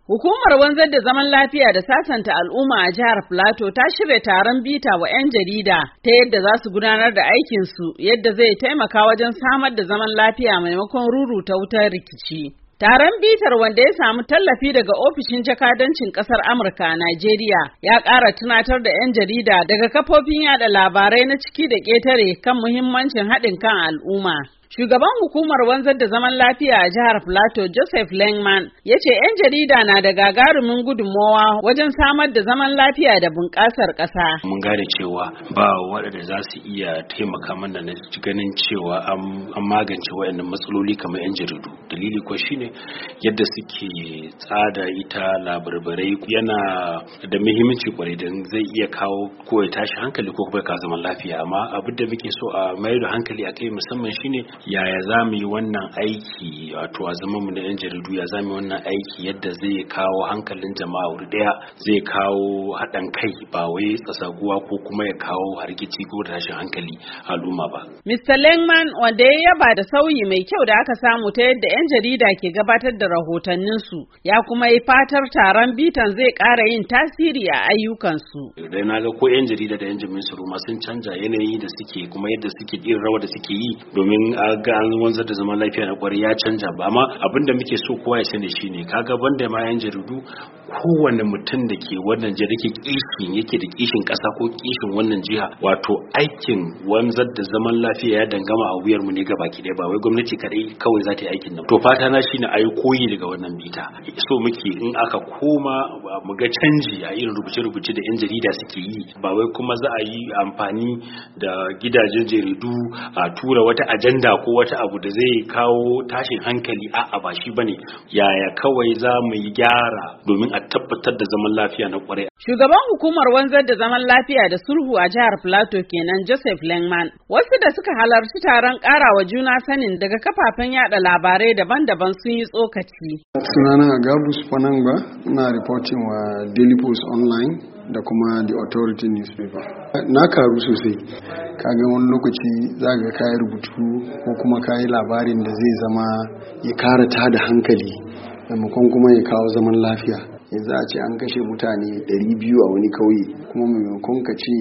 Hukumar wanzar da zaman lafiya da sasanta al'umma a jihar Plateau ta shirya taron bita wa 'yan jarida ta yadda za su gudanar da aikinsu yadda zai taimaka wajen samar da zaman lafiya maimakon ruruta wutar rikici. Taron bitar wanda ya samu tallafi daga ofishin jakadancin ƙasar Amurka a Najeriya ya ƙara tunatar da 'yan jarida daga kafofin yada labarai na ciki da ƙetare kan muhimmancin haɗin kan al'umma. Shugaban hukumar wanzar da zaman lafiya a jihar Plateau, Joseph Lengman, ya ce 'yan jarida na da gagarumin gudunmowa wajen samar da zaman lafiya da bunƙasar ƙasa. Mun gane cewa ba waɗanda za su iya taimaka mana na ganin cewa an magance waɗannan matsaloli kamar 'yan jaridu. Dalili kuwa shine yadda suke tsada ita labarbarai yana da muhimmanci kwarai don zai iya kawo ko ya tashi hankali ko kuma ya kawo zaman lafiya. Amma abin da muke so a mayar da hankali a kai musamman shine yaya za mu yi wannan aiki wato a zaman mu na 'yan jaridu ya za mu yi wannan aiki yadda zai kawo hankalin jama'a wuri daya, zai kawo haɗin kai ba wai tsasaguwa ko kuma ya kawo hargitsi ko tashin hankali al'umma ba. Mr. Lengman wanda ya yaba da sauyi mai kyau da aka samu ta yadda 'yan jarida ke gabatar da rahotanninsu ya kuma yi fatar taron bitan zai ƙara yin tasiri a ayyukansu. Dai na ga ko 'yan jarida da 'yan jami'in su ma sun canja yanayi da suke kuma yadda suke irin rawar da suke yi domin ga an wanzar da zaman lafiya na kwarai ya canja ba, amma abin da muke so kowa ya sani shine kaga banda ma 'yan jaridu kowane mutum da ke wannan jiha yake da kishin ƙasa ko kishin wannan jiha, wato aikin wanzar da zaman lafiya ya dangama a wuyar mu ne gabaki ɗaya, ba wai gwamnati kadai kawai za ta yi aikin nan. To fata na shine ayi koyi daga wannan bita, so muke in aka koma mu ga canji a irin rubuce-rubuce da 'yan jarida suke yi, ba wai kuma za a yi amfani da gidajen jaridu a tura wata ajanda ko wata abu da zai kawo tashin hankali, a'a ba shi bane. Yaya kawai za mu yi gyara domin a tabbatar da zaman lafiya na kwarai. Shugaban hukumar wanzar da zaman lafiya da sulhu a jihar Plateau kenan Joseph Lengman. Wasu da suka halarci taron ƙarawa juna sanin daga kafafen yada labarai daban-daban sun yi tsokaci. Sunana Gabus Panangba, ina reporting wa Daily Post Online da kuma The Authority newspaper. Na karu sosai. Kaga wani lokaci za ga kayi rubutu ko kuma kayi labarin da zai zama ya kara tada hankali maimakon kuma ya kawo zaman lafiya. Yanzu a ce an kashe mutane 200 a wani kauye, kuma maimakon ka ce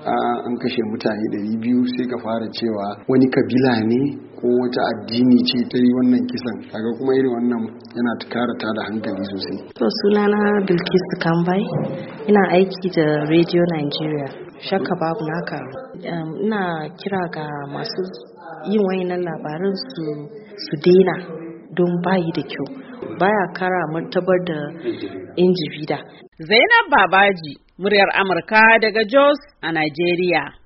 an kashe mutane 200 sai ka fara cewa wani kabila ne ko wata addini ce ta yi wannan kisan. Kaga kuma irin wannan yana kara tada hankali sosai. To sunana Bilkisu Kambai, ina aiki da Radio Nigeria. Shakka babu naka. Ina kira ga masu yin wayannan labaran su daina don bayi da kyau, baya kara martabar da yan jarida. Zainab Babaji, muryar Amurka daga Jos a Najeriya.